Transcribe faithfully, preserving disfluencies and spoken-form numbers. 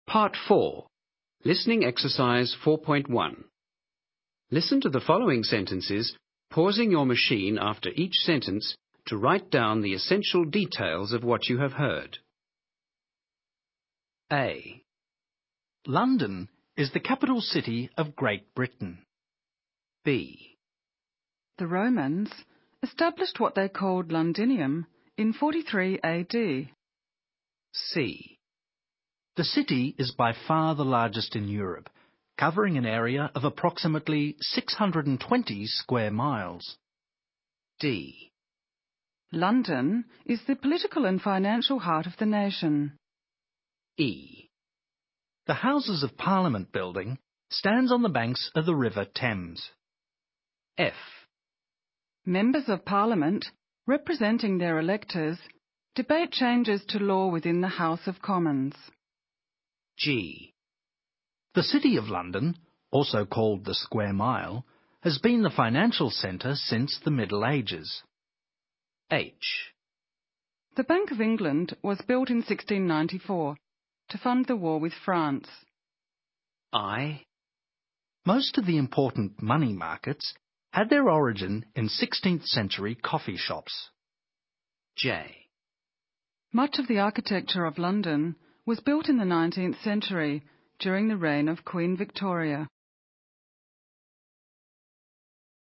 Part four. Listening Exercise four point one. Listen to the following sentences, pausing your machine after each sentence to write down the essential details of what you have heard. A. London is the capital city of Great Britain. B. The Romans established what they called Londinium in forty-three A D. C. The city is by far the largest in Europe, covering an area of approximately six hundred twenty square miles. D. London is the political and financial heart of the nation. E. The Houses of Parliament building stands on the banks of the River Thames. F. Members of Parliament, representing their electors, debate changes to law within the House of Commons. G. The City of London, also called the Square Mile, has been the financial centre since the Middle Ages. H. The Bank of England was built in sixteen ninety-four to fund the war with France. I. Most of the important money markets had their origin in sixteenth century coffee shops. J. Much of the architecture of London was built in the nineteenth century during the reign of Queen Victoria.